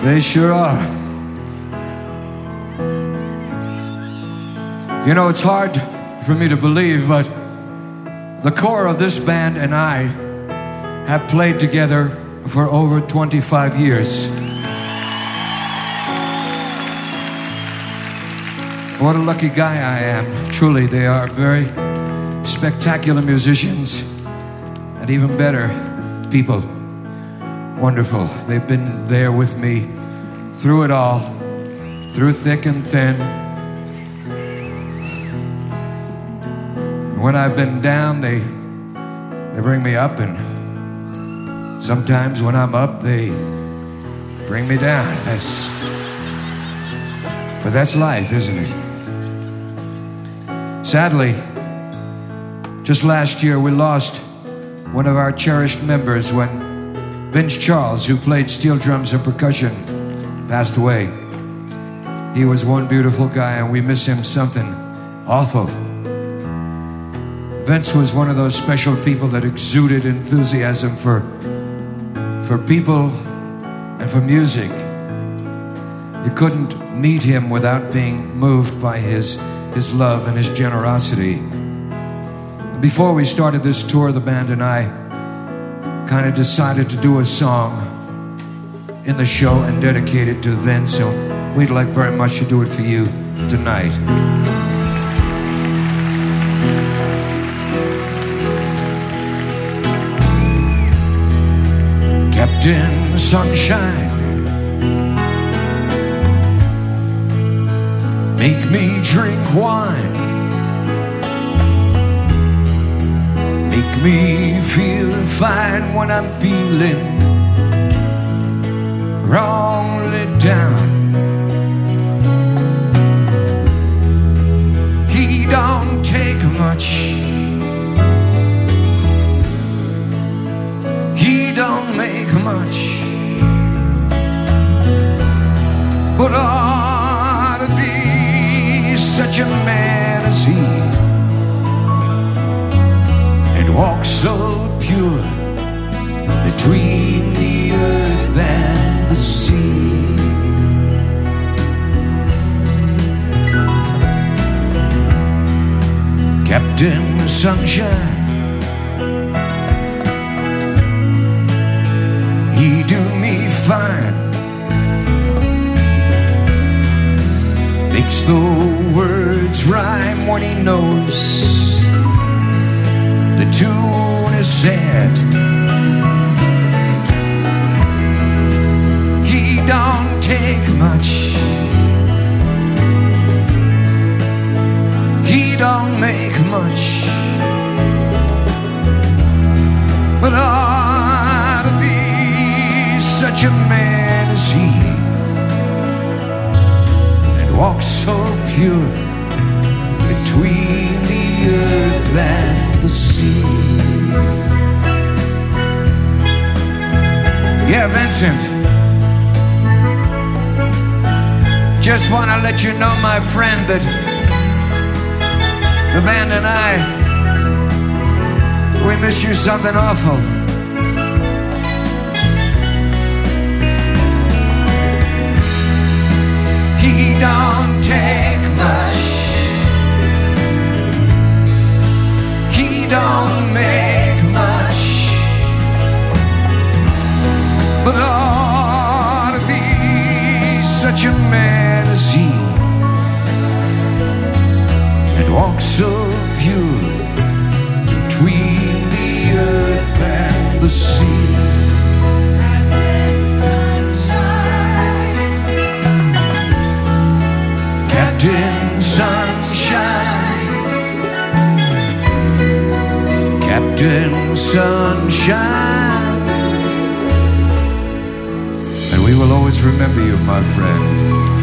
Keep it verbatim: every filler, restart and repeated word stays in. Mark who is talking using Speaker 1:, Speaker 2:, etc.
Speaker 1: They sure are. You know, it's hard for me to believe, but the core of this band and I have played together for over twenty-five years. What a lucky guy I am. Truly, they are very spectacular musicians and even better people. Wonderful. They've been there with me through it all, through thick and thin. When I've been down, they they bring me up, and sometimes when I'm up, they bring me down. That's, but that's life, isn't it? Sadly, just last year we lost one of our cherished members when Vince Charles, who played steel drums and percussion, passed away. He was one beautiful guy, and we miss him something awful. Vince was one of those special people that exuded enthusiasm for, for people and for music. You couldn't meet him without being moved by his, his love and his generosity. Before we started this tour, the band and I kind of decided to do a song in the show and dedicate it to Vince, so we'd like very much to do it for you tonight. Captain Sunshine, make me drink wine, make me feel fine when I'm feeling wrongly down. He don't take much, he don't make much, but ought to be such a man as he, and walk so pure between the earth and the sea. Captain Sunshine, he do me fine, makes the words rhyme when he knows the tune is sad. He don't take much, he don't make much, but ought to be such a man as he, and walk so pure between the earth and the sea. Yeah, Vincent, just want to let you know, my friend, that the band and I, we miss you something awful. He don't take much, he don't make much, but ought to be such a man as he, and walk so pure between the earth and the sea. Captain Sunshine, Captain Sunshine, and we will always remember you, my friend.